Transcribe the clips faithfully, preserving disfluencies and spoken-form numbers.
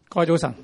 各位早晨。誒、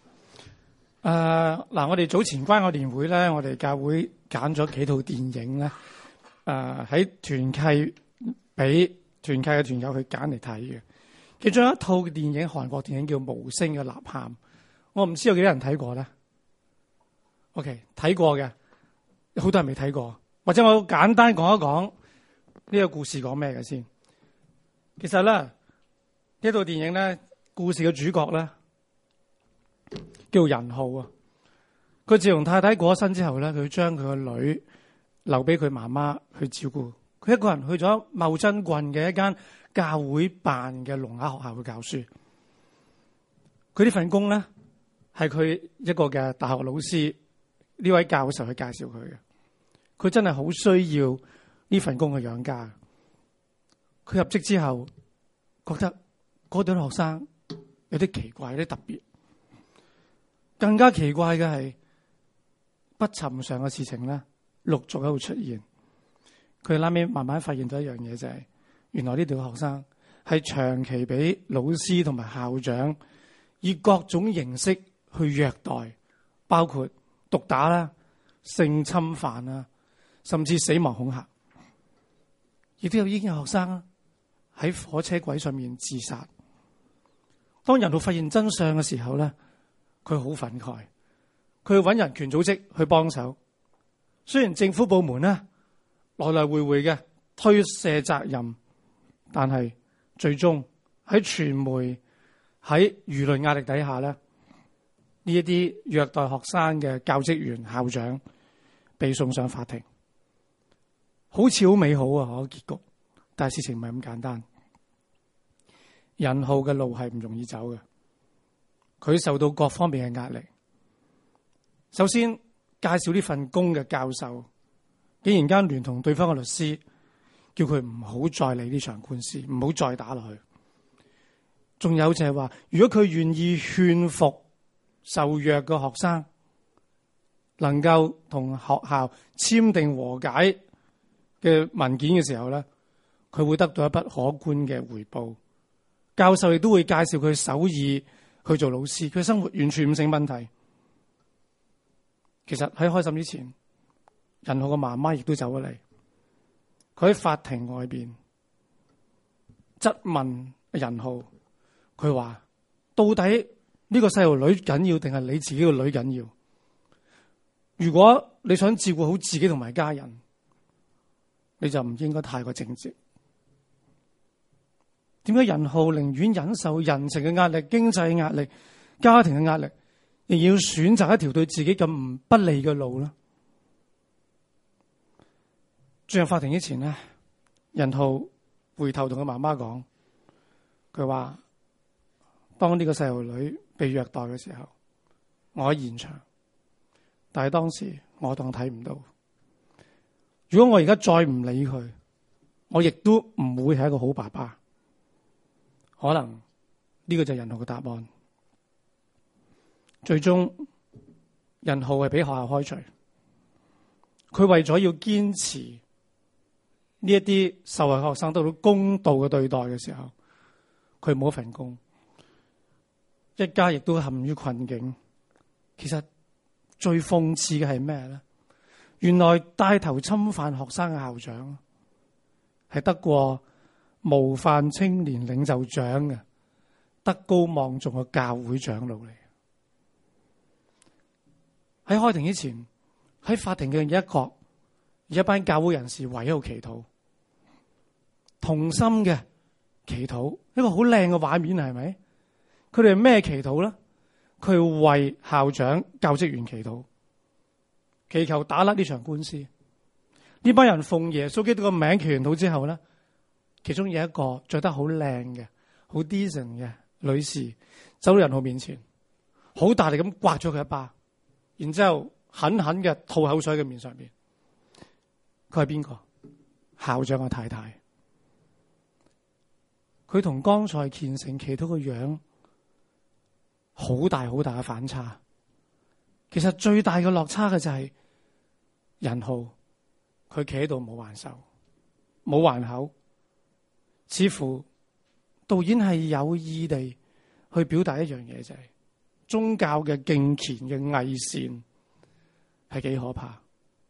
呃、嗱，我哋早前關愛年會咧，我哋教會揀咗幾套電影咧，誒喺團契俾團契嘅團友去揀嚟睇嘅。其中一套電影，韓國電影叫《無聲嘅吶喊》，我唔知有幾多人睇過咧。OK， 睇過嘅，好多人未睇過，或者我簡單講一講呢個故事講咩嘅先。其實咧，呢套電影咧，故事嘅主角咧叫仁浩啊。佢自從太太過咗身之後咧，佢將佢個女留俾佢媽媽去照顧，佢一個人去咗茂真郡嘅一間教會辦嘅聾啞學校去教書。佢呢份工咧係佢一個嘅大學老師，呢位教授去介紹佢嘅。佢真係好需要呢份工去養家。佢入職之後覺得嗰對學生有啲奇怪，有啲特別。更加奇怪嘅係不尋常嘅事情咧，陸續喺度出現。佢後尾慢慢發現到一樣嘢，就係原來呢對學生係長期俾老師同埋校長以各種形式去虐待，包括毒打啦、性侵犯啦，甚至死亡恐嚇。亦都有已經有學生喺火車軌上面自殺。當仁浩發現真相嘅時候咧，佢好憤慨，佢去揾人權組織去幫手。雖然政府部門咧來來回回嘅推卸責任，但係最終喺傳媒喺輿論壓力底下咧，呢一啲虐待學生嘅教職員、校長被送上法庭。好似好美好啊，個結局，但係事情唔係咁簡單。仁浩嘅路係唔容易走嘅，佢受到各方面嘅壓力。首先介紹呢份工嘅教授，竟然間聯同對方嘅律師，叫佢唔好再理呢場官司，唔好再打落去。仲有就係話，如果佢願意勸服受虐嘅學生，能夠同學校簽訂和解嘅文件嘅時候咧，佢會得到一筆可觀嘅回報。教授亦都會介紹佢首爾去做老師，佢生活完全唔成問題。其實喺開審之前，仁浩嘅媽媽亦都走咗嚟，佢喺法庭外邊質問仁浩，佢話到底呢個細路女緊要定係你自己個女緊要？如果你想照顧好自己同埋家人，你就唔應該太過正直。點解仁浩寧願忍受人情嘅壓力、經濟壓力、家庭嘅壓力，仍要選擇一條對自己咁唔不利嘅路呢？進入法庭之前呢，仁浩回頭同佢媽媽講，佢話當呢個細路女被虐待嘅時候，我喺現場，但係當時我當睇唔到。如果我而家再唔理佢，我亦都唔會係一個好爸爸。可能呢個就係仁浩嘅答案。最終仁浩係俾學校開除。佢為咗要堅持呢一啲受害學生得到公道嘅對待嘅時候，佢冇一份工，一家亦都陷於困境。其實最諷刺嘅係咩咧？原來帶頭侵犯學生嘅校長係得過模範青年領袖獎嘅德高望重嘅教會長老嚟。喺開庭之前，喺法庭嘅一角，有一班教會人士圍喺度祈禱，同心嘅祈禱，一個好靚嘅畫面係咪？佢哋係咩祈禱咧？佢係為校長、教職員祈禱，祈求打甩呢場官司。呢班人奉耶穌基督個名祈完禱之後咧，其中有一個着得好靚嘅、好 decent 嘅女士走到仁浩面前，好大力咁刮咗佢一巴，然之後狠狠嘅吐口水喺佢面上面。佢係邊個？校長嘅太太。佢同剛才虔誠祈禱嘅樣好大好大嘅反差。其實最大嘅落差嘅就係仁浩，佢企喺度冇還手，冇還口。似乎導演係有意地去表達一樣嘢，就係宗教嘅敬虔嘅偽善係幾可怕。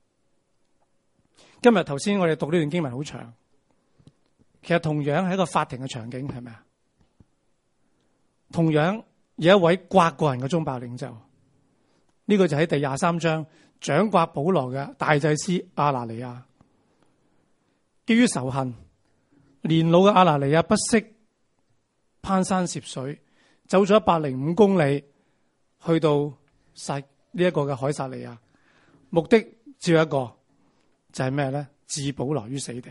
今日頭先我哋讀呢段經文好長，其實同樣係一個法庭嘅場景，係咪啊？同樣有一位刮過人嘅宗教領袖，呢、這個就喺第廿三章掌摑保羅嘅大祭司亞拿尼亞，基於仇恨，年老嘅亞拿尼亞不惜攀山涉水，走咗一百零五公里，去到殺呢一個嘅凱撒利亞，目的只有一個，就係咩咧？置保羅於死地。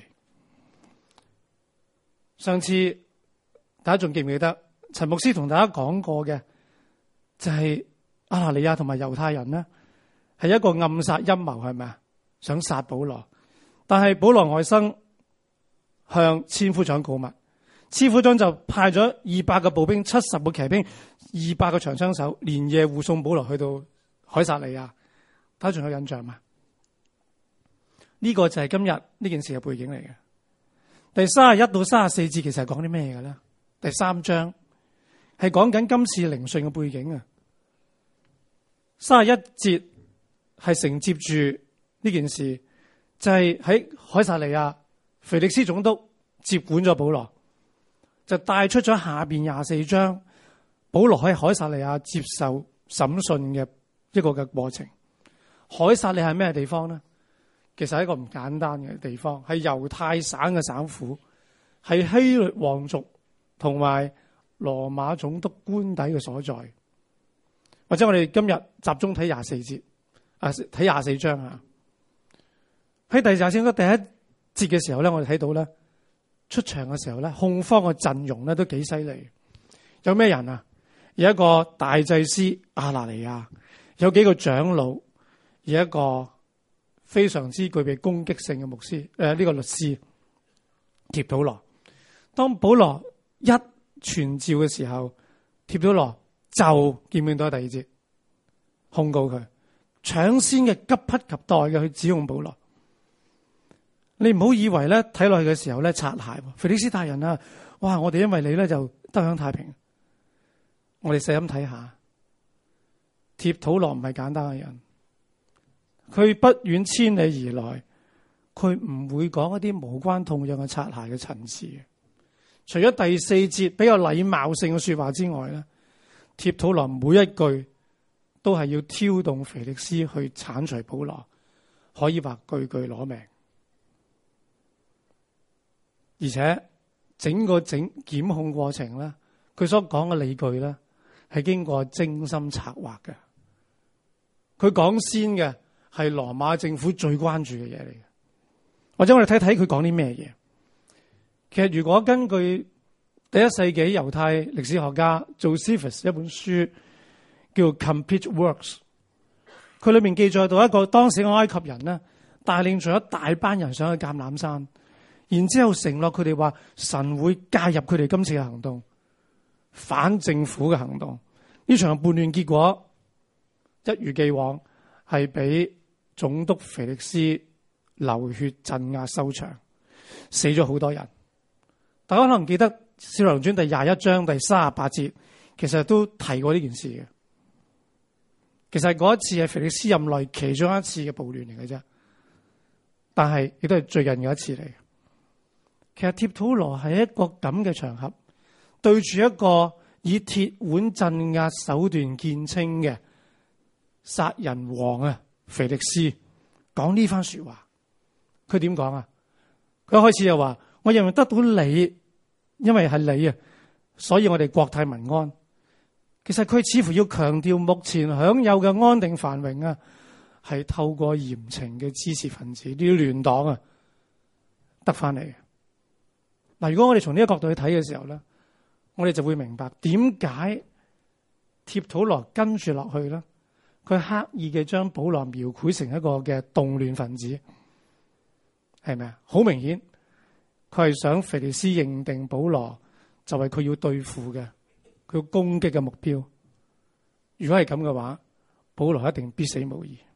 上次大家仲記唔記得陳牧師同大家講過嘅，就係亞拿尼亞同埋猶太人呢，係一個暗殺陰謀，係咪啊？想殺保羅，但係保羅外甥向千夫長告密，千夫長就派咗二百個步兵、七十個騎兵、二百個長槍手，連夜護送保羅去到凱撒利亞。大家仲有印象嗎？呢、這個就係今日呢件事嘅背景嚟嘅。第三十一到三十四節其實係講啲咩嘅咧？第三章係講緊今次聆訊嘅背景啊。三十一節係承接住呢件事，就係喺凱撒利亞，腓力斯總督接管咗保羅，就帶出咗下邊廿四章保羅喺凱撒利亞接受審訊嘅一個嘅過程。凱撒利亞係咩地方呢？其實係一個唔簡單嘅地方，係猶太省嘅省府，係希律王族同埋羅馬總督官邸嘅所在。或者我哋今日集中睇廿四節，啊睇廿四章啊。喺第廿四章第一節嘅時候咧，我哋睇到咧出場嘅時候咧，控方嘅陣容咧都幾犀利。有咩人啊？有一個大祭司亞拿尼亞，有幾個長老，有一個非常之具備攻擊性嘅牧師，誒、呃、呢、這個律師帖土羅。當保羅一傳召嘅時候，帖土羅就見唔見到第二節控告佢，搶先嘅急不及待嘅去指控保羅。你唔好以為咧睇落去嘅時候咧擦鞋，腓力斯大人啊，哇！我哋因為你咧就得享太平。我哋細心睇下，帖土羅唔係簡單嘅人。佢不遠千里而來，佢唔會講一啲無關痛癢嘅擦鞋嘅陳詞嘅。除咗第四節比較禮貌性嘅說話之外咧，帖土羅每一句都係要挑動腓力斯去鏟除保羅，可以話句句攞命。而且整個整檢控過程咧，佢所講嘅理據咧係經過精心策劃嘅。佢講先嘅係羅馬政府最關注嘅嘢嚟嘅，或者我哋睇睇佢講啲咩嘢。其實如果根據第一世紀猶太歷史學家 Josephus 一本書叫《Complete Works》，佢裏面記載到一個當時嘅埃及人呢，帶領咗一大班人上去橄欖山，然之後承諾佢哋話神會介入佢哋今次嘅行動，反政府嘅行動。呢場叛亂結果一如既往係俾總督腓力斯流血鎮壓收場，死咗好多人。大家可能記得《使徒行傳》第廿一章第三十八節，其實都提過呢件事嘅。其實嗰一次係腓力斯任內其中一次嘅暴亂嚟嘅啫，但係亦都係最近嘅一次嚟。其實帖土羅係一個咁嘅場合，對住一個以鐵腕鎮壓手段見稱嘅殺人王啊腓力斯講呢番說話。佢點講啊？佢一開始就話：我認為得到你，因為係你啊，所以我哋國泰民安。其實佢似乎要強調目前享有嘅安定繁榮啊，係透過嚴懲嘅支持分子呢啲亂黨啊得翻嚟嘅。嗱，如果我哋從呢個角度去睇嘅時候咧，我哋就會明白點解帖土羅跟住落去咧，佢刻意嘅將保羅描繪成一個嘅動亂分子，係咪啊？好明顯，佢係想腓力斯認定保羅就係佢要對付嘅，佢要攻擊嘅目標。如果係咁嘅話，保羅一定必死無疑。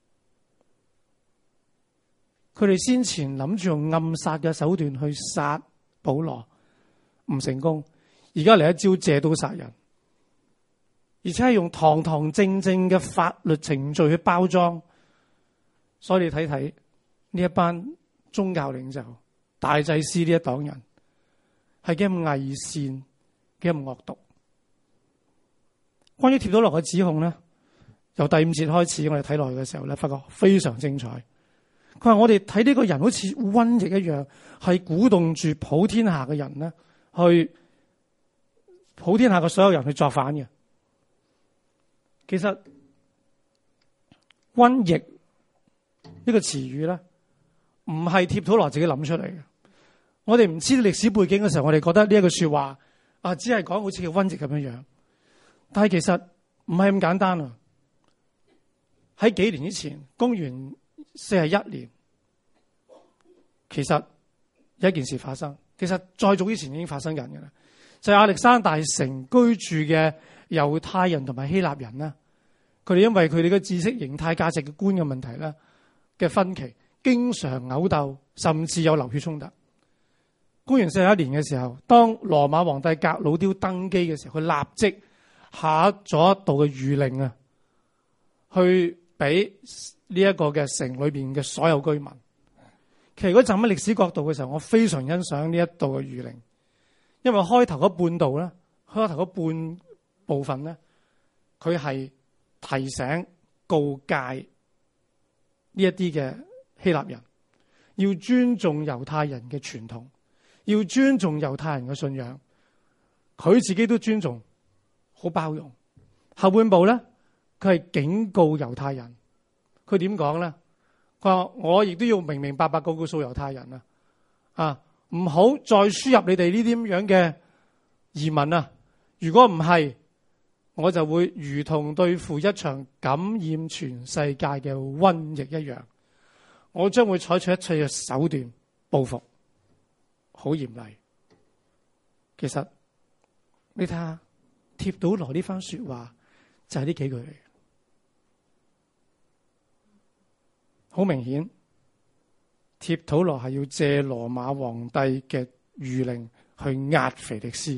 佢哋先前諗住用暗殺嘅手段去殺保羅，唔成功，而家嚟一招借刀殺人。 而且係用堂堂正正嘅法律程序去包裝。所以你睇睇呢一班宗教領袖、大祭司呢一黨人係幾咁偽善、幾咁惡毒。關於帖土羅嘅指控咧，由第五節開始我哋睇落去嘅時候咧，發覺非常精彩。佢話我哋睇呢個人好似瘟疫一樣，係鼓動住普天下嘅人咧，去普天下嘅所有人去作反嘅。其實瘟疫呢個詞語咧，唔係帖土羅自己諗出嚟嘅。我哋唔知道歷史背景嘅時候，我哋覺得呢一句說話啊，只係講好似叫瘟疫咁樣樣。但係其實唔係咁簡單啊！喺幾年之前，公元四十一年，其實有一件事發生。其實再早之前已經發生緊嘅啦，就係亞歷山大城居住嘅猶太人同埋希臘人啦，佢哋因為佢哋嘅知識形態、價值嘅觀嘅問題咧嘅分歧，經常毆鬥，甚至有流血衝突。公元四十一年嘅時候，當羅馬皇帝格魯雕登基嘅時候，佢立即下咗一道嘅諭令啊，去俾呢一個嘅城裏邊嘅所有居民。其實如果站喺歷史角度嘅時候，我非常欣賞呢一道嘅諭令，因為開頭嗰半道咧，開頭嗰半部分咧，佢係提醒告誡呢一啲嘅希臘人要尊重猶太人嘅傳統，要尊重猶太人嘅信仰，佢自己都尊重，好包容。後半部咧，佢係警告猶太人，佢點講咧？佢話我亦都要明明白白告告訴猶太人啊，啊，唔好再輸入你哋呢啲咁樣嘅移民啊！如果唔係，我就會如同對付一場感染全世界嘅瘟疫一樣，我將會採取一切嘅手段報復，好嚴厲。其實你睇下帖土羅呢番說話就係呢幾句嚟嘅，好明顯帖土羅係要借羅馬皇帝嘅諭令去壓腓力斯，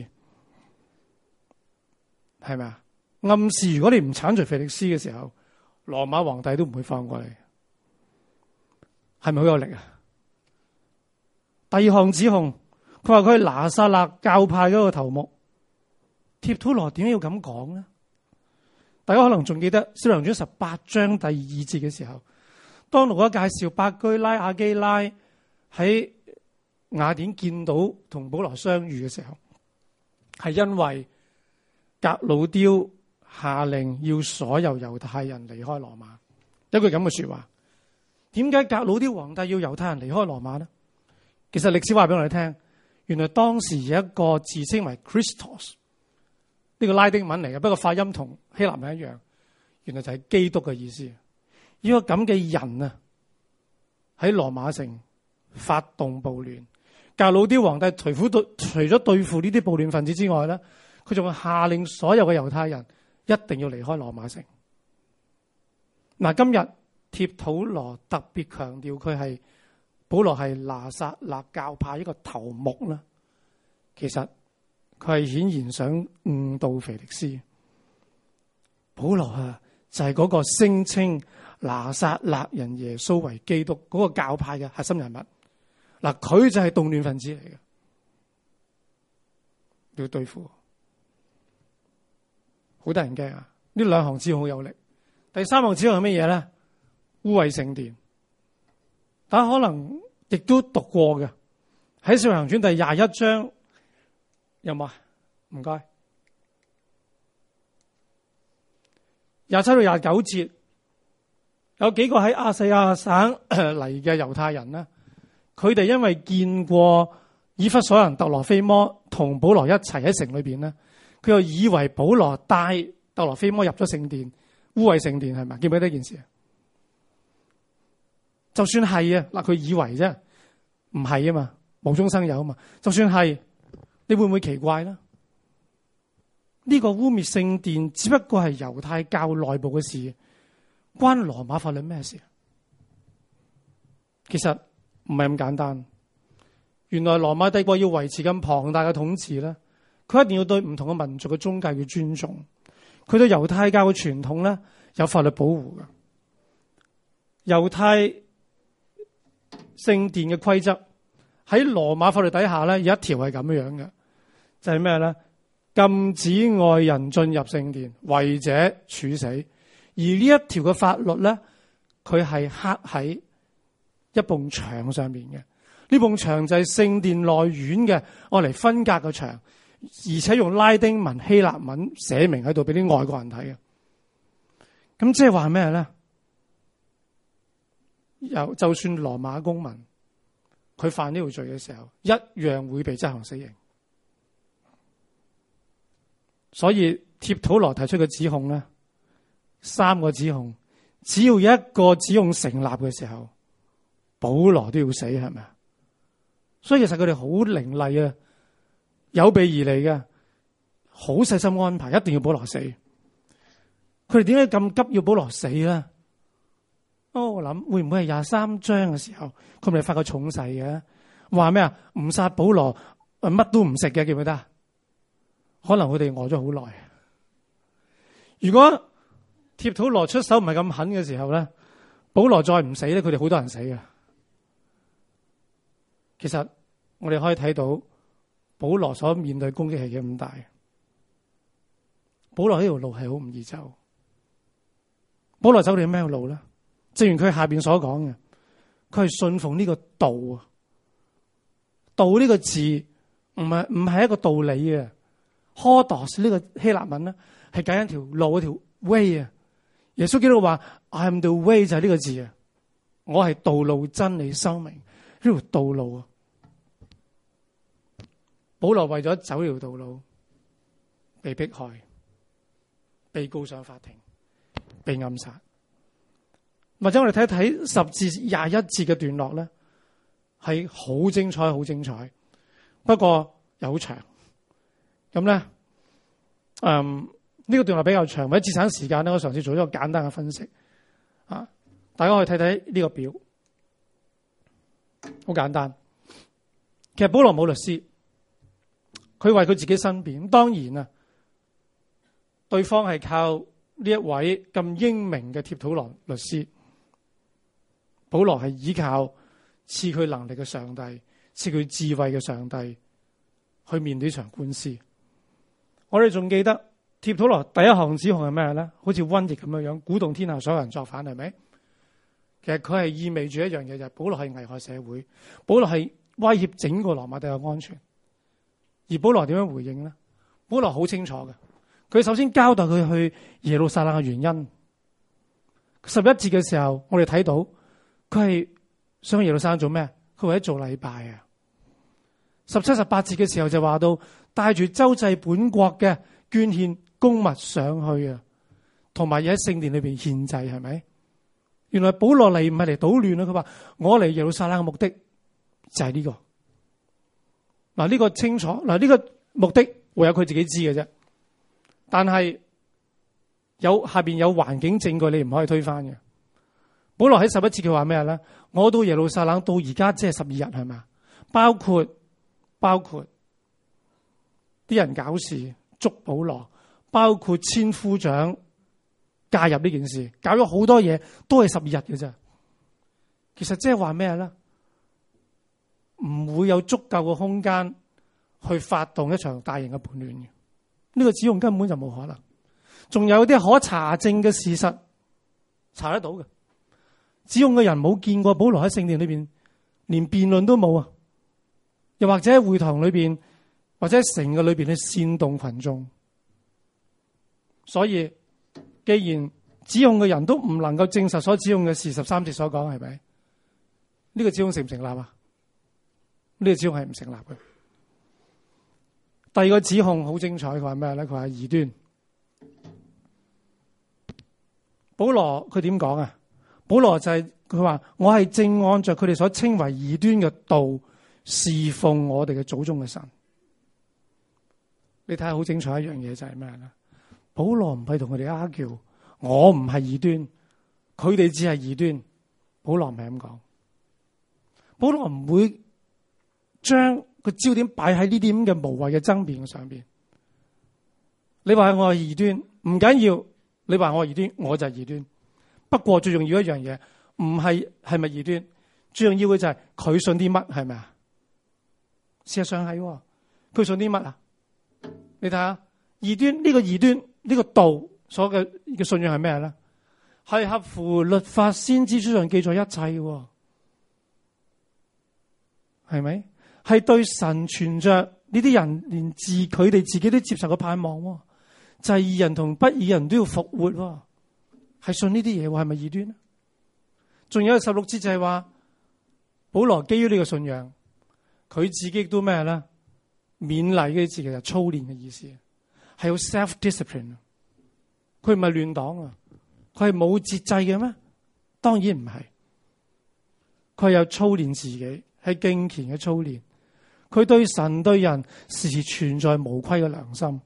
係咪啊？暗示如果你唔鏟除腓力斯嘅時候，羅馬皇帝都唔會放過你，係咪好有力啊？第二項指控，佢話佢係拿撒勒教派嗰個頭目。帖土羅點解要咁講呢？大家可能仲記得《使徒行傳》十八章第二節嘅時候，當路加介紹百居拉、亞基拉喺雅典見到同保羅相遇嘅時候，係因為格魯雕下令要所有猶太人離開羅馬，一句咁嘅說話。點解格魯雕皇帝要猶太人離開羅馬呢？其實歷史話俾我哋聽，原來當時有一個自稱為 Christos 呢個拉丁文嚟嘅，不過發音同希臘文一樣，原來就係基督嘅意思。呢個咁嘅人啊，喺羅馬城發動暴亂，格魯雕皇帝除咗對除咗對付呢啲暴亂分子之外咧，佢仲下令所有嘅猶太人一定要離開羅馬城。嗱，今日帖土羅特別強調佢係保羅係拿撒勒教派一個頭目啦，其實佢係顯然想誤導腓力斯。保羅啊，就係嗰個聲稱拿撒勒人耶穌為基督嗰個教派嘅核心人物。嗱，佢就係動亂分子嚟嘅，要對付，好得人驚啊！呢兩項指控好有力。第三項指控係乜嘢咧？污穢聖殿。大家可能亦都讀過嘅，喺《使徒行傳》第廿一章有冇啊？唔該，廿七到廿九節有幾個喺亞細亞省嚟嘅猶太人呢，佢哋因為見過以弗所人特羅菲摩同保羅一齊喺城裏邊呢，佢又以為保羅帶特羅菲摩入咗聖殿，污穢聖殿，係咪？記唔記得呢件事？就算係啊，嗱，佢以為啫，唔係啊嘛，無中生有啊嘛。就算係，你會唔會奇怪呢？呢個污衊聖殿只不過係猶太教內部嘅事，關羅馬法律咩事？其實唔係咁簡單。原來羅馬帝國要維持咁龐大嘅統治咧，佢一定要對唔同嘅民族嘅宗教要尊重， 佢對猶太教嘅傳統咧有法律保護嘅。猶太聖殿嘅規則喺羅馬法律底下咧有一條係咁樣嘅，就係咩咧？禁止外人進入聖殿，違者處死。而呢一條嘅法律咧，佢係刻喺一埲牆上面嘅。呢埲牆就係聖殿內院嘅，愛嚟分隔嘅牆，而且用拉丁文、希臘文寫明喺度俾啲外國人睇嘅。咁即係話咩咧？有就算羅馬公民，佢犯呢條罪嘅時候，一樣會被執行死刑。所以帖土羅提出嘅指控咧，三個指控，只要一個指控成立嘅時候，保羅都要死，係咪啊？所以其實佢哋好伶厲啊，有備而嚟嘅，好細心安排，一定要保羅死。佢哋點解咁急要保羅死咧？哦，我諗會唔會係廿三章嘅時候，佢咪發個重誓嘅，話咩啊？唔殺保羅，乜都唔食嘅，記唔記得？可能佢哋餓咗好耐。如果帖土羅出手唔係咁狠嘅時候咧，保羅再唔死咧，佢哋好多人死嘅。其實我哋可以睇到保羅所面對攻擊係幾咁大。保羅呢條路係好唔易走。保羅走條咩路咧？正如佢下邊所講嘅，佢係信奉呢個道啊。道呢個字唔係唔係一個道理嘅。Hodos 呢個希臘文咧係解一條路，一條 way 啊。耶穌基督話 I am the way 就係呢個字啊。我係道路、真理、生命，呢條道路啊。保羅為咗走呢條道路，被迫害，被告上法庭，被暗殺。或者我哋睇一睇十至廿一節嘅段落咧，係好精彩，好精彩。不過又好長。咁咧，嗯，呢個段落比較長，為咗節省時間咧，我嘗試做一個簡單嘅分析。啊，大家可以睇睇呢個表，好簡單。其實保羅冇律師，佢為佢自己申辯。當然啊，對方係靠呢一位咁英明嘅帖土羅律師。保羅係依靠賜佢能力嘅上帝，賜佢智慧嘅上帝去面對呢場官司。我哋仲記得帖土羅第一項指控係咩咧？好似瘟疫咁樣樣，鼓動天下所有人作反，係咪？其實佢係意味住一樣嘢，就係保羅係危害社會，保羅係威脅整個羅馬帝國安全。而保羅點樣回應咧？保羅好清楚嘅，佢首先交代佢去耶路撒冷嘅原因。十一節嘅時候，我哋睇到佢係想去耶路撒冷做咩？佢為咗做禮拜啊。十七、十八節嘅時候就話到帶住周濟本國嘅捐獻公物上去啊，同埋要喺聖殿裏邊獻祭，係咪？原來保羅嚟唔係嚟搗亂啊，佢話我嚟耶路撒冷嘅目的就係呢個。嗱，呢個清楚，嗱，呢個目的唯有佢自己知嘅啫。但係有下邊有環境證據，你唔可以推翻嘅。保羅喺十一節佢話咩咧？我到耶路撒冷到而家即係十二日，係嘛？包括包括啲人搞事捉保羅，包括千夫長介入呢件事，搞咗好多嘢，都係十二日嘅啫。其實即係話咩咧？唔會有足夠嘅空間去發動一場大型嘅叛亂嘅。呢個指控根本就冇可能。仲有啲可查證嘅事實查得到嘅。指控嘅人冇見過保羅喺聖殿裏邊，連辯論都冇啊！又或者喺會堂裏邊，或者喺城嘅裏邊去煽動群眾。所以，既然指控嘅人都唔能夠證實所指控嘅事，十三節所講係咪？呢個指控成唔成立啊？呢個指控係唔成立嘅。第二個指控好精彩，佢話咩咧？佢話異端。保羅佢點講啊？保羅就係佢話，我係正按着佢哋所稱為異端嘅道侍奉我哋嘅祖宗嘅神。你睇下好精彩一樣嘢就係咩咧？保羅唔係同佢哋 argue，我唔係異端，佢哋只係異端。保羅唔係咁講，保羅唔會將個焦點擺喺呢啲咁嘅無謂嘅爭辯上邊。你話我係異端， 唔緊要，你話我係異端，我就係異端。不過最重要一樣嘢，唔係係咪異端，最重要嘅就係佢信啲乜，係咪啊？事實上係，佢信啲乜啊？你睇下異端呢個異端呢個道所嘅嘅信仰係咩咧？係合乎律法先知書上記載一切嘅，係咪？係對神存着呢啲人連自佢哋自己都接受嘅盼望，就係義人同不義人都要復活，係信呢啲嘢，係咪異端咧？仲有十六節就係話保羅基於呢個信仰，佢自己都咩咧？勉勵嘅字其實操練嘅意思，係要 self discipline。佢唔係亂黨啊，佢係冇節制嘅咩？當然唔係，佢係有操練自己，係敬虔嘅操練。佢對神對人時時存在無虧嘅良心。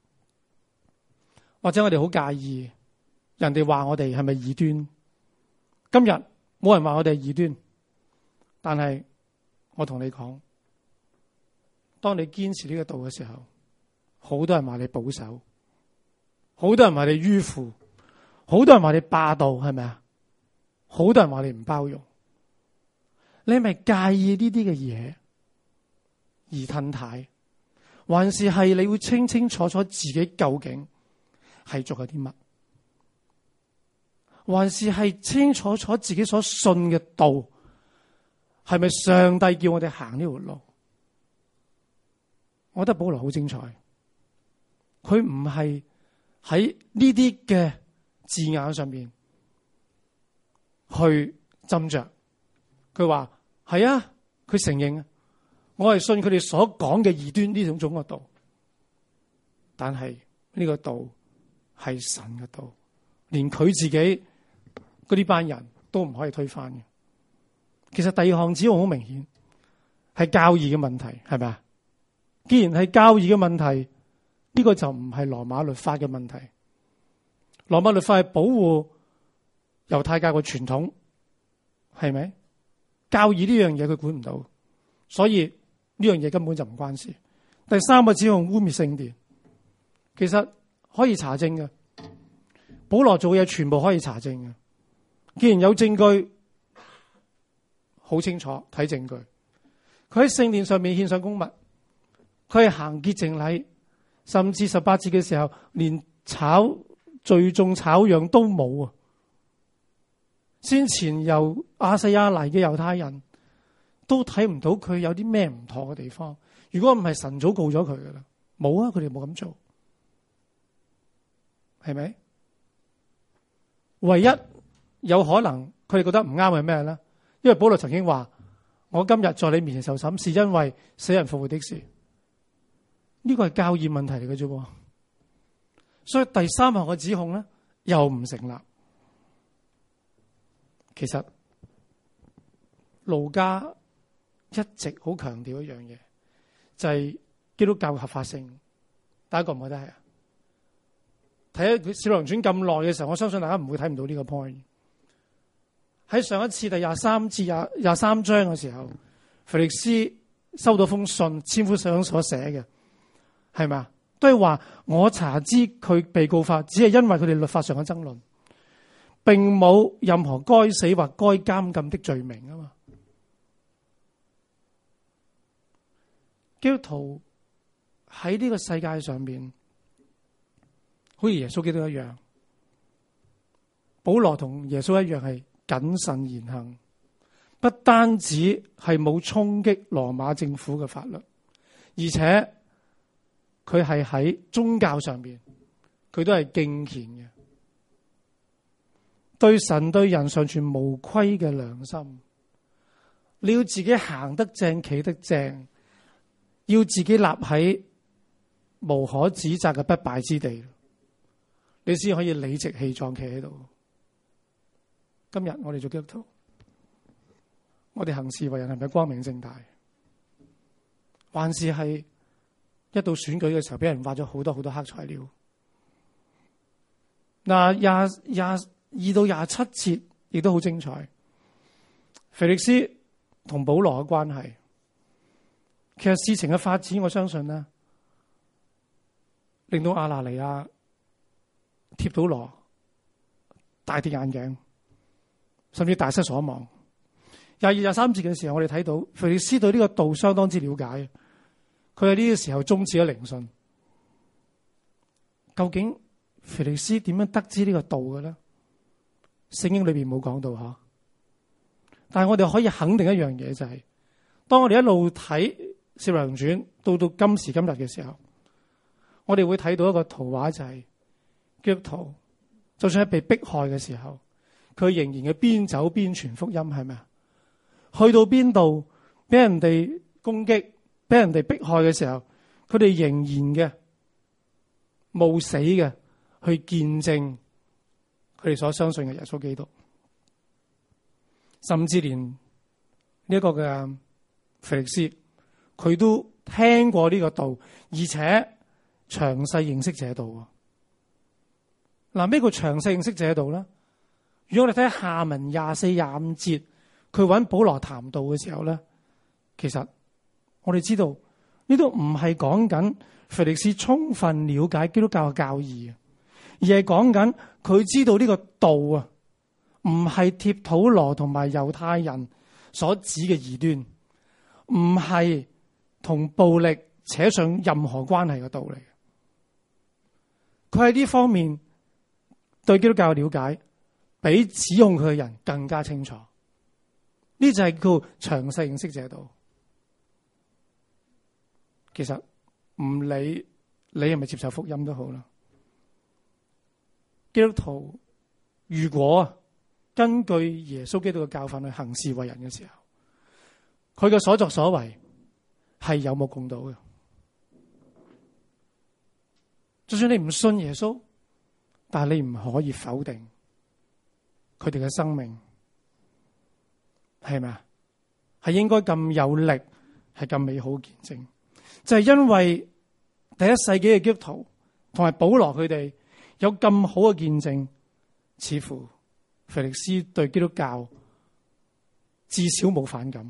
或者我哋好介意人哋話我哋係咪異端？今日冇人話我哋係異端，但係我同你講，當你堅持呢個道嘅時候，好多人話你保守，好多人話你迂腐，好多人話你霸道，係咪啊？好多人話你唔包容，你係咪介意呢啲嘅嘢而褪軚，還是係你會清清楚楚自己究竟係做緊啲乜？還是係清清楚楚自己所信嘅道係咪上帝叫我哋行呢條路？我覺得保羅好精彩，佢唔係喺呢啲嘅字眼上面去斟酌。佢話係啊，佢承認我係信佢哋所講嘅異端呢種種嘅道，但係呢個道係神嘅道，連佢自己嗰啲班人都唔可以推翻嘅。其實第二項指控好明顯係教義嘅問題，係咪啊？既然係教義嘅問題，呢個就唔係羅馬律法嘅問題。羅馬律法係保護猶太教嘅傳統，係咪？教義呢樣嘢佢管唔到，所以呢樣嘢根本就唔關事。第三個指控污衊聖殿，其實可以查證嘅，保羅做嘅嘢全部可以查證嘅。既然有證據，好清楚睇證據。佢喺聖殿上面獻上供物，佢係行潔淨禮，甚至十八節嘅時候連炒聚眾炒羊都冇啊！先前由亞細亞嚟嘅猶太人都睇唔到佢有啲咩唔妥嘅地方。如果唔係神早告咗佢噶啦，冇啊！佢哋冇咁做，係咪？唯一有可能佢哋覺得唔啱係咩咧？因為保羅曾經話：我今日在你面前受審，是因為死人復活的事。呢個係教義問題嚟嘅啫，所以第三項嘅指控咧又唔成立。其實路加一直好強調一樣嘢，就係、是、基督教嘅合法性。大家覺唔覺得係啊？睇咗《使徒行傳》咁耐嘅時候，我相信大家唔會睇唔到呢個 point。喺上一次第廿三至廿廿三章嘅時候，腓力斯收到封信，千夫長所寫嘅，係咪啊？都係話我查知佢被告發，只係因為佢哋律法上嘅爭論，並冇任何該死或該監禁的罪名啊嘛。基督徒喺呢個世界上面，好似耶穌基督一樣，保羅同耶穌一樣係謹慎言行，不單止係冇衝擊羅馬政府嘅法律，而且佢係喺宗教上面，佢都係敬虔嘅，對神對人尚存無虧嘅良心。你要自己行得正，企得正，要自己立喺無可指責嘅不敗之地，你先可以理直氣壯企喺度。今日我哋做基督徒，我哋行事為人係咪光明正大？還是係一到選舉嘅時候，俾人畫咗好多好多黑材料？嗱，廿廿二到廿七節亦都好精彩。腓力斯同保羅嘅關係，其實事情嘅發展，我相信呢，令到亞拿尼亞帖土羅大跌眼鏡，甚至大失所望。廿二、廿三節嘅時候，我哋睇到腓力斯對呢個道相當之了解，佢喺呢個時候終止咗聆訊。究竟腓力斯點樣得知呢個道嘅咧？聖經裏邊冇講到吓，但係我哋可以肯定一樣嘢，就係、是、當我哋一路睇《使徒行傳》到到今時今日嘅時候，我哋會睇到一個圖畫，就係基督徒就算喺被迫害嘅時候，佢仍然嘅邊走邊傳福音，係咪啊？去到邊度俾人哋攻擊、俾人哋迫害嘅時候，佢哋仍然嘅冒死嘅去見證佢哋所相信嘅耶穌基督，甚至連呢一個嘅腓力斯，佢都聽過呢個道，而且詳細認識這道。嗱，咩叫詳細認識這道咧？如果我哋睇下文廿四、廿五節，佢揾保羅談道嘅時候咧，其實我哋知道呢度唔係講緊腓力斯充分了解基督教嘅教義，而係講緊佢知道呢個道啊，唔係帖土羅同埋猶太人所指嘅異端，唔係同暴力扯上任何關係嘅道理。佢喺呢方面對基督教嘅了解，比指控佢嘅人更加清楚。呢就係叫詳細認識這道。其實唔理你係咪接受福音都好啦。基督徒如果根據耶穌基督嘅教訓去行事為人嘅時候，佢嘅所作所為係有目共睹嘅。就算你唔信耶穌，但係你唔可以否定佢哋嘅生命，係咪啊？係應該咁有力，係咁美好嘅見證。就係因為第一世紀嘅基督徒同埋保羅佢哋有咁好嘅見證，似乎腓力斯對基督教至少冇反感。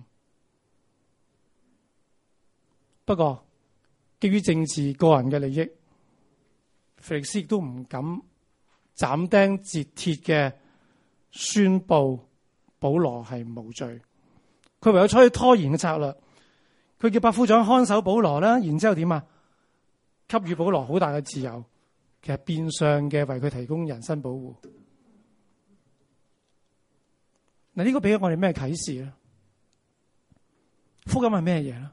不過基於政治個人嘅利益，腓力斯亦都唔敢斬釘截鐵嘅宣布保羅係無罪。佢唯有採取拖延嘅策略，佢叫百夫長看守保羅啦，然之後點啊？給予保羅好大嘅自由，其實變相嘅為佢提供人身保護。嗱，呢個俾咗我哋咩啟示咧？福音係咩嘢咧？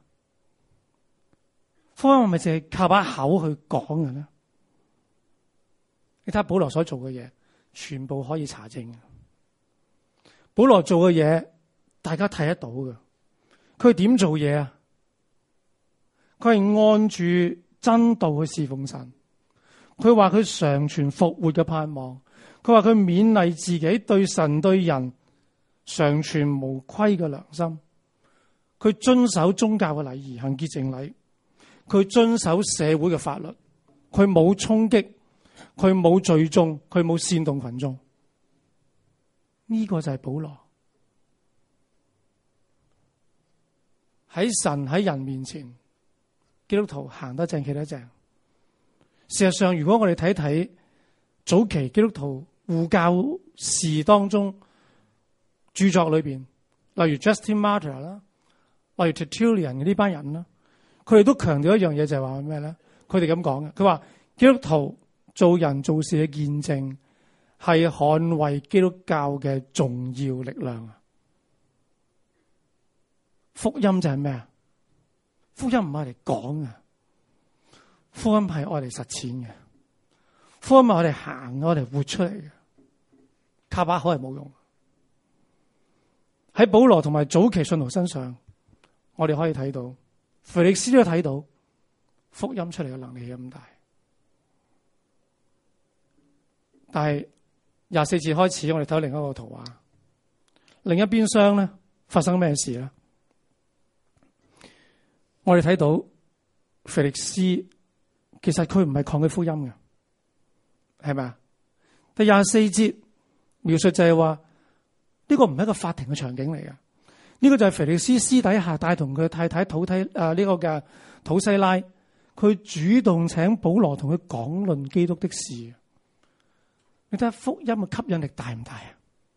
福音係咪淨係靠把口去講嘅咧？你睇下保羅所做嘅嘢，全部可以查證嘅。保羅做嘅嘢，大家睇得到嘅。佢係點做嘢啊？佢係按住真道去侍奉神。佢話佢常存復活嘅盼望。佢話佢勉勵自己對神對人常存無虧嘅良心。佢遵守宗教嘅禮儀，行潔淨禮。佢遵守社會嘅法律。佢冇衝擊，佢冇聚眾，佢冇煽動群眾。呢個就係保羅喺神喺人面前，基督徒行得正企得正。事實上，如果我哋睇睇早期基督徒護教士當中著作裏邊，例如 Justin Martyr 啦，例如 Tertullian 呢班人啦，佢哋都強調一樣嘢，就係話咩咧？佢哋咁講嘅，佢話基督徒做人做事嘅見證係捍衛基督教嘅重要力量啊！福音就係咩啊？福音唔係嚟講啊，福音係愛嚟實踐嘅，福音係我哋行，我哋活出嚟嘅，靠把口係冇用。喺保羅同埋早期信徒身上，我哋可以睇到，腓力斯都睇到福音出嚟嘅能力係咁大。但係廿四節開始，我哋睇到另一個圖畫，另一邊廂咧發生咩事咧？我哋睇到腓力斯其實佢唔係抗拒福音嘅，係咪啊？第廿四節描述就係話呢個唔係一個法庭嘅場景嚟嘅，呢個就係腓力斯私底下帶同佢太太土提啊呢個嘅土西拉，佢主動請保羅同佢講論基督的事。 你睇下福音嘅吸引力大唔大啊？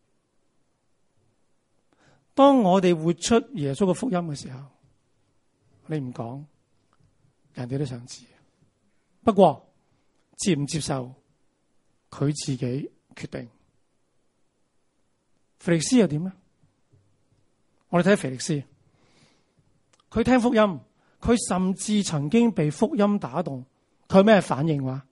當我哋活出耶穌嘅福音嘅時候，你唔講，人哋都想知。不過接唔接受，佢自己決定。腓力斯又點呢？我哋睇腓力斯，佢聽福音，佢甚至曾經被福音打動，佢咩反應話？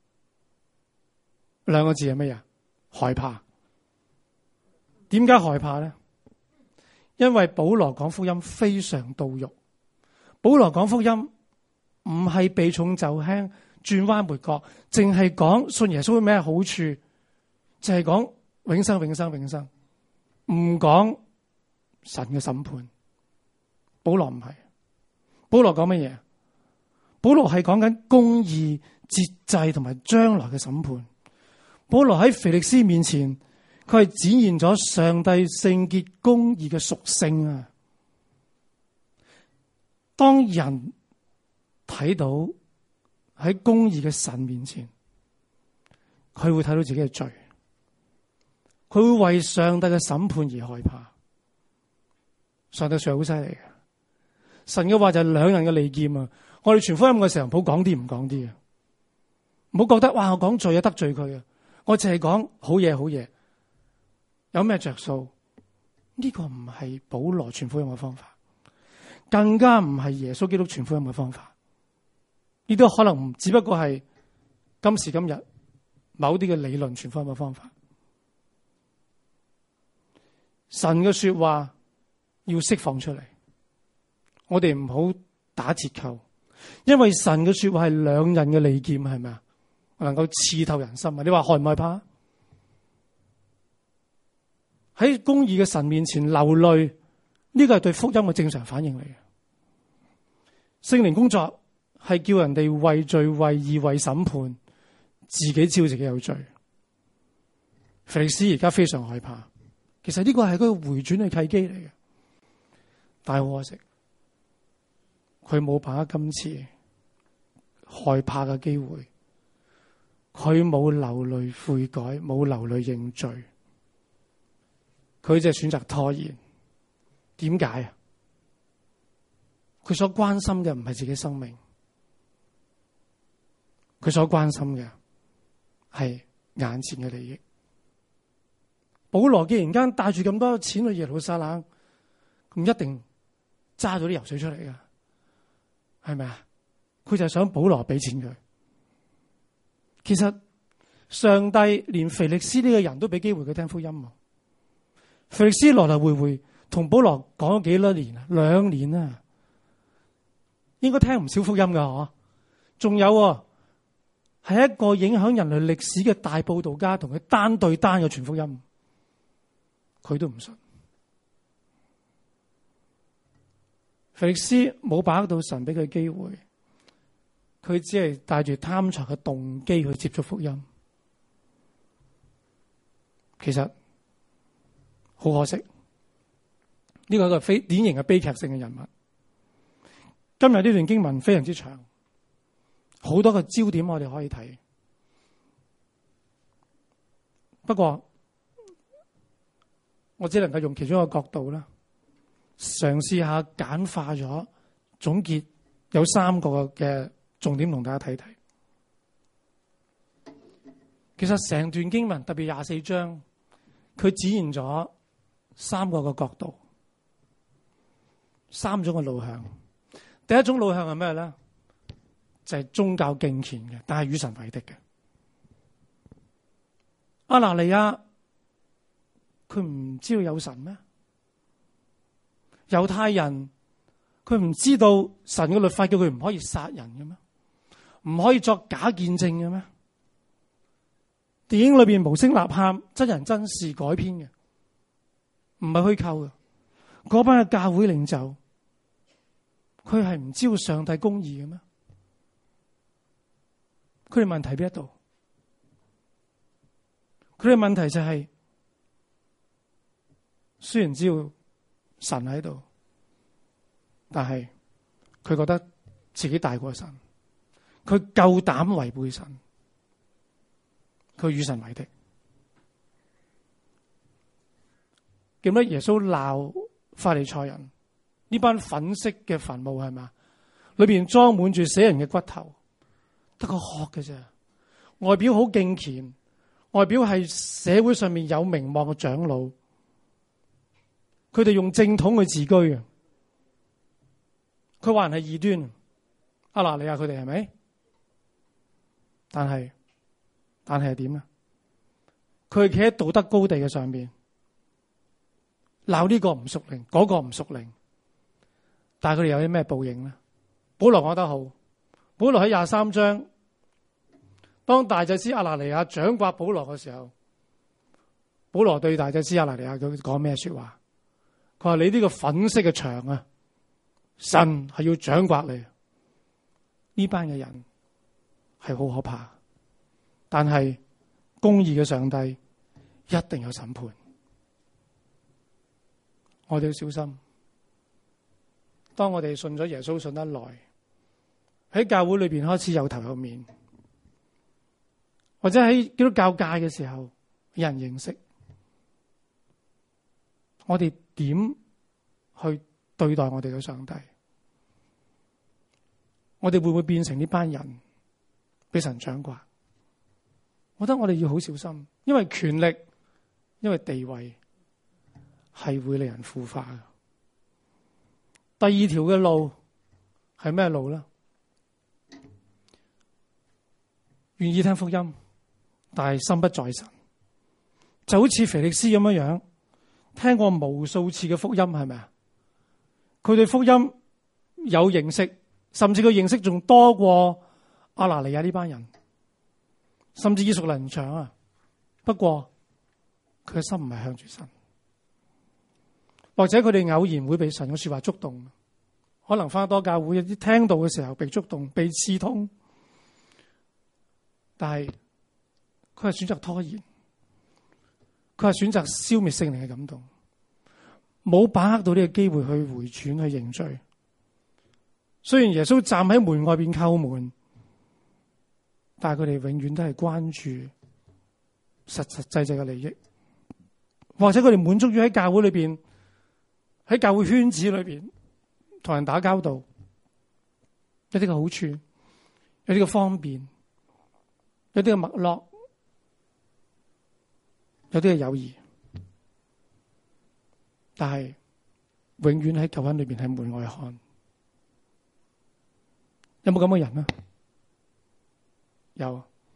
兩個字係乜嘢？害怕。點解害怕咧？因為保羅講福音非常到肉。保羅講福音唔係避重就輕、轉彎抹角，淨係講信耶穌有咩好處，就係講永生、永生、永生，唔講神嘅審判。保羅唔係，保羅講乜嘢？保羅係講緊公義、節制同埋將來嘅審判。保羅喺腓力斯面前，佢係展現咗上帝聖潔公義嘅屬性啊！當人睇到喺公義嘅神面前，佢會睇到自己嘅罪，佢會為上帝嘅審判而害怕。上帝說好犀利嘅，神嘅話就係兩刃嘅利劍啊！我哋傳福音嘅時候，唔好講啲唔講啲啊！唔好覺得哇，我講罪啊，得罪佢啊！我淨係講好嘢，好嘢，有咩着數？呢個唔係保羅傳福音嘅方法，更加唔係耶穌基督傳福音嘅方法。呢都可能只不過係今時今日某啲嘅理論傳福音嘅方法。神嘅說話要釋放出嚟，我哋唔好打折扣，因為神嘅說話係兩刃嘅利劍，係咪啊？能夠刺透人心啊！你話害唔害怕？喺公義嘅神面前流淚，呢個係對福音嘅正常反應嚟嘅。聖靈工作係叫人哋為罪、為義、為審判，自己知道自己有罪。腓力斯而家非常害怕，其實呢個係佢回轉嘅契機嚟嘅，但係好可惜，佢冇把握今次害怕嘅機會。佢冇流淚悔改，冇流淚認罪，佢就選擇拖延。點解啊？佢所關心嘅唔係自己生命，佢所關心嘅係眼前嘅利益。保羅既然間帶住咁多錢去耶路撒冷，咁一定揸咗啲油水出嚟噶，係咪啊？佢就係想保羅俾錢佢。其實上帝連腓力斯呢個人都俾機會佢聽福音。腓力斯來來回回同保羅講咗幾多年啊？兩年啊，應該聽唔少福音噶嗬。仲有係一個影響人類歷史嘅大佈道家，同佢單對單嘅傳福音，佢都唔信。腓力斯冇把握到神俾佢機會。佢只係帶住貪財嘅動機去接觸福音，其實好可惜。呢個係一個非典型嘅悲劇性嘅人物。今日呢段經文非常之長，好多個焦點我哋可以睇。不過我只能夠用其中一個角度啦，嘗試下簡化咗總結，有三個嘅重點同大家睇睇。其實成段經文特別廿四章，佢展現咗三個嘅角度，三種嘅路向。第一種路向係咩咧？就係、是、宗教敬虔嘅，但係與神為敵嘅。阿拿尼亞佢唔知道有神咩？猶太人佢唔知道神嘅律法叫佢唔可以殺人嘅咩？唔可以作假見證嘅咩？電影裏邊無聲吶喊，真人真事改編嘅，唔係虛構嘅。嗰班嘅教會領袖，佢係唔知道上帝公義嘅咩？佢哋問題邊一度？佢哋問題就係、是，雖然知道神喺度，但係佢覺得自己大過神。佢夠膽違背神，佢與神為敵。 記唔記得耶穌鬧法利賽人呢班粉色嘅墳墓係咪？裏邊裝滿住死人嘅骨頭，得個殼嘅啫。外表好敬虔，外表係社會上面有名望嘅長老，佢哋用正統去自居嘅。佢話人係異端，阿拿尼亞佢哋係咪？但係但係係點啊？佢係企喺道德高地嘅上面，鬧呢個唔屬靈，嗰個唔屬靈。但係佢哋有啲咩報應咧？保羅講得好，保羅喺廿三章，當大祭司阿拿尼亞掌摑保羅嘅時候，保羅對大祭司阿拿尼亞佢講咩說話？佢話你呢個粉色嘅牆啊，神係要掌摑你。呢班嘅人係好可怕，但係公義嘅上帝一定有審判。我哋要小心。當我哋信咗耶穌信得耐，喺教會裏邊開始有頭有面，或者喺基督教界嘅時候有人認識，我哋點去對待我哋嘅上帝？我哋會唔會變成呢班人俾神掌摑？我覺得我哋要好小心，因為權力，因為地位係會令人腐化嘅。第二條嘅路係咩路咧？願意聽福音，但係心不在神，就好似腓力斯咁樣樣，聽過無數次嘅福音，係咪啊？佢對福音有認識，甚至佢認識仲多過阿拿尼亞呢班人，甚至耳熟能詳啊。不過佢嘅心唔係向住神。或者佢哋偶然會被神嘅說話觸動，可能返多教會有啲聽到嘅時候被觸動、被刺痛，但係佢係選擇拖延，佢係選擇消滅聖靈嘅感動，冇把握到呢個機會去回轉去認罪。雖然耶穌站喺門外邊叩門，但係佢哋永遠都係關注實實際際嘅利益，或者佢哋滿足於喺教會裏邊。喺教會圈子裏邊同人打交道，有啲嘅好處，有啲嘅方便，有啲嘅脈絡，有啲嘅友誼，但係永遠喺救恩裏邊喺門外看。有冇咁嘅人啊？有，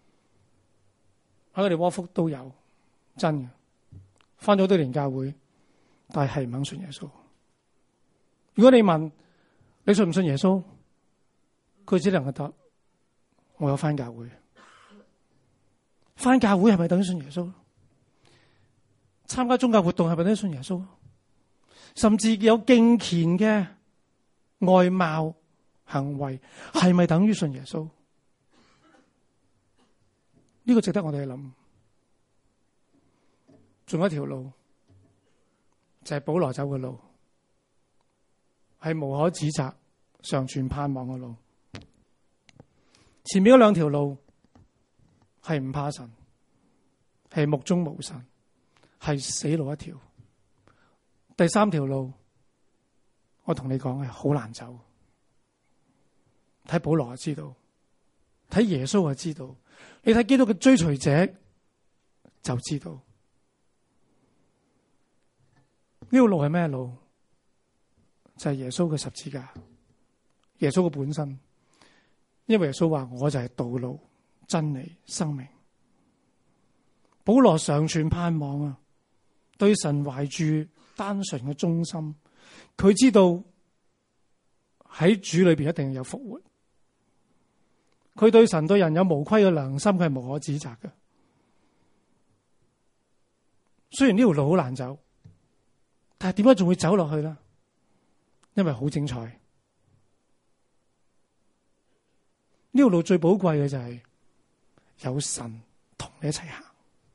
喺我哋窩福都有，真嘅，返咗好多年教會，但係係唔肯信耶穌。如果你問你信唔信耶穌，佢只能夠答我有返教會。返教會係咪等於信耶穌？參加宗教活動係咪等於信耶穌？甚至有敬虔嘅外貌行為係咪等於信耶穌？呢個值得我哋去諗。仲有一條路，就係保羅走嘅路，係無可指責、常存盼望嘅路。前面嗰兩條路係唔怕神，係目中無神，係死路一條。第三條路，我同你講係好難走。睇保羅就知道，睇耶穌就知道，你睇基督嘅追隨者就知道。呢條路係咩路？就係耶穌嘅十字架，耶穌嘅本身。因為耶穌話：我就係道路、真理、生命。保羅常存盼望啊，對神懷住單純嘅忠心。佢知道喺主裏邊一定有復活。佢對神對人有無虧嘅良心，佢係無可指責嘅。雖然呢條路好難走，但係點解仲會走落去呢？因為好精彩。呢條路最寶貴嘅就係有神同你一齊行，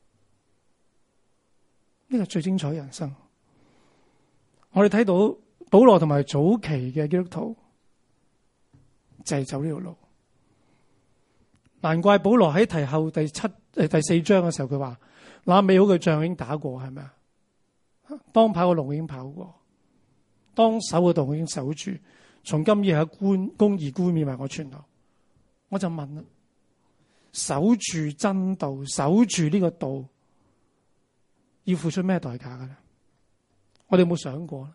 呢個最精彩嘅人生。我哋睇到保羅同埋早期嘅基督徒就係走呢條路，難怪保羅喺提後第七誒第四章嘅時候佢話：那美好嘅仗已經打過，係咪啊？ 當跑嘅路我已經跑過，當守嘅道我已經守住，從今以後官公義冠冕為我存留。我就問啦，守住真道，守住呢個道，要付出咩代價嘅咧？我哋有冇想過咧？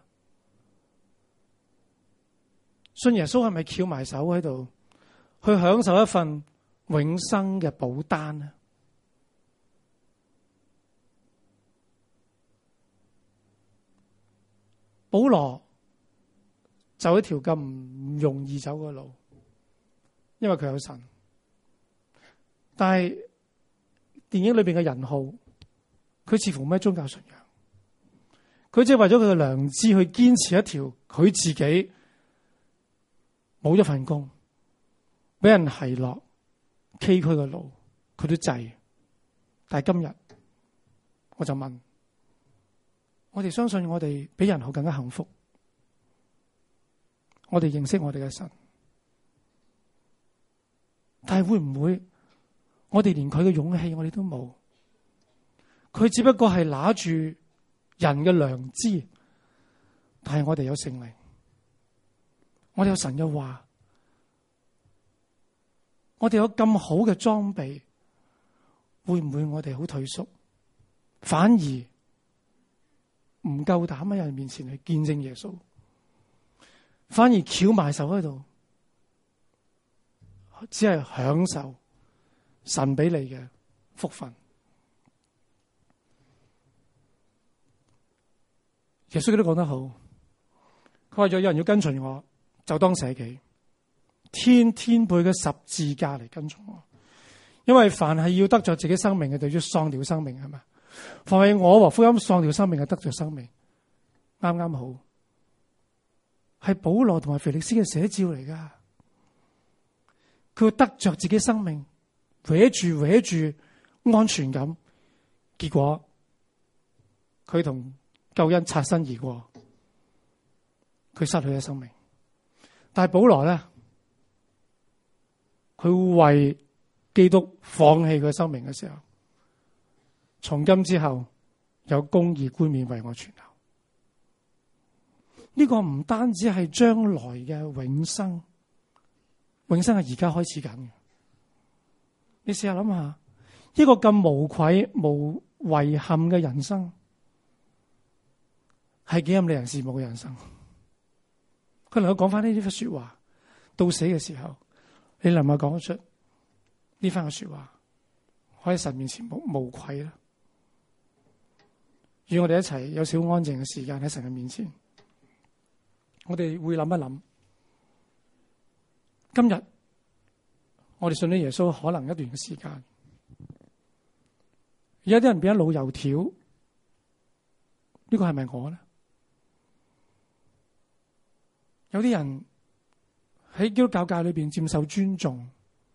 信耶穌係咪翹埋手喺度去享受一份永生嘅保單呢？保羅走一條咁唔容易走嘅路，因為佢有神。但係電影裏邊嘅人浩，佢似乎冇咩宗教信仰，佢只係為咗佢嘅良知去堅持一條佢自己冇咗份工，俾人奚落崎嶇嘅路，佢都制。但係今日我就問，我哋相信我哋比人浩更加幸福，我哋認識我哋嘅神，但係會唔會我哋連佢嘅勇氣我哋都冇？佢只不過係拿住人嘅良知，但係我哋有聖靈，我哋有神嘅話，我哋有咁好嘅裝備，會唔會我哋好退縮，反而唔夠膽喺人面前去見證耶穌，反而翹埋手喺度，只係享受神俾你嘅福分？耶穌都講得好，佢話：有人要跟隨我，就當捨己，天天背嘅十字架嚟跟從我。因為凡係要得着自己生命嘅，就要喪掉生命，係咪？凡係我和福音喪掉生命嘅，得着生命，啱啱好。係保羅同埋腓力斯嘅寫照嚟噶。佢得着自己生命，搲住搲住安全感，結果佢同救恩擦身而過，佢失去咗生命。但係保羅咧，佢為基督放棄佢生命嘅時候，從今之後有公義冠冕為我存留。呢、這個唔單止係將來嘅永生，永生係而家開始緊嘅。你試下諗下，一個咁無愧無遺憾嘅人生，係幾咁令人羨慕嘅人生。佢能夠講翻呢啲說話，到死嘅時候，你能夠講得出呢番嘅說話，可以喺神面前無無愧啦。與我哋一齊有少安靜嘅時間喺神嘅面前，我哋會諗一諗，今日我哋信咗耶穌可能一段嘅時間，有啲人變咗老油條，呢個係咪我咧？有啲人喺基督教界裏邊佔受尊重，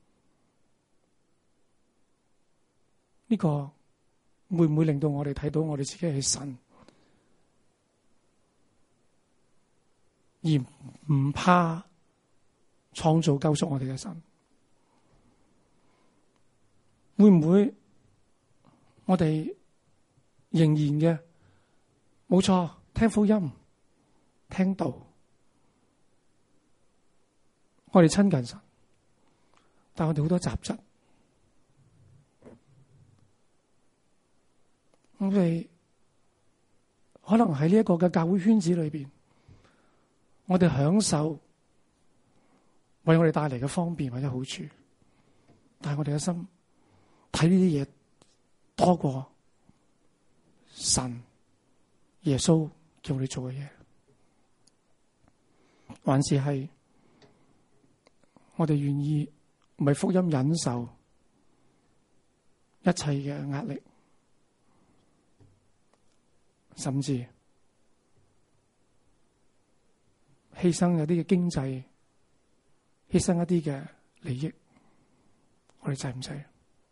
呢個會唔會令到我哋睇到我哋自己係神，而唔怕創造救贖我哋嘅神？會唔會我哋仍然嘅冇錯，聽福音，聽道，我哋親近神，但我哋好多雜質，我哋可能喺呢一個嘅教會圈子裏邊，我哋享受為我哋帶嚟嘅方便或者好處，但係我哋嘅心睇呢啲嘢多過神耶穌叫我哋做嘅嘢，還是係我哋願意為福音忍受一切嘅壓力，甚至犧牲有啲嘅經濟，犧牲一啲嘅利益，我哋制唔制？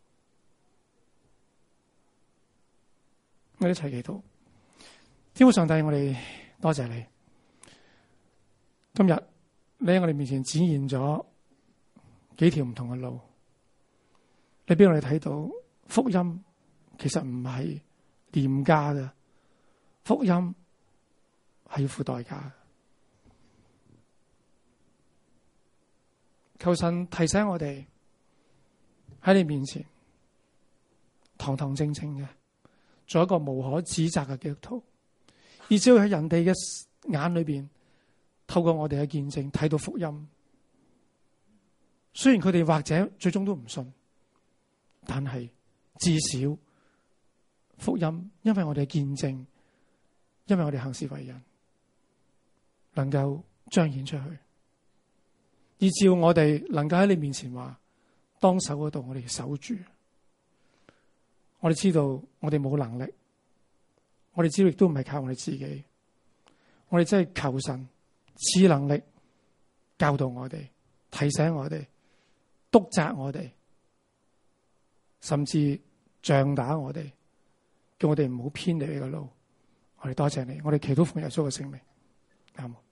我哋一齊祈禱。天父上帝，我哋多謝你，今日你喺我哋面前展現咗幾條唔同嘅路，你俾我哋睇到福音其實唔係廉價嘅， 福音係要付代價。求神提醒我哋喺你面前堂堂正正嘅做一個無可指責嘅基督徒，而只要喺人哋嘅眼裏邊透過我哋嘅見證睇到福音。雖然佢哋或者最終都唔信，但係至少福音因為我哋嘅見證，因為我哋行事為人能夠彰顯出去，以至我哋能夠喺你面前話當守嗰度，我哋守住。我哋知道我哋冇能力，我哋知道亦都唔係靠我哋自己，我哋真係求神賜能力教導我哋，提醒我哋，督責我哋，甚至杖打我哋，叫我哋唔好偏離呢個路。我哋多謝你，我哋祈禱奉耶穌嘅聖名，阿門。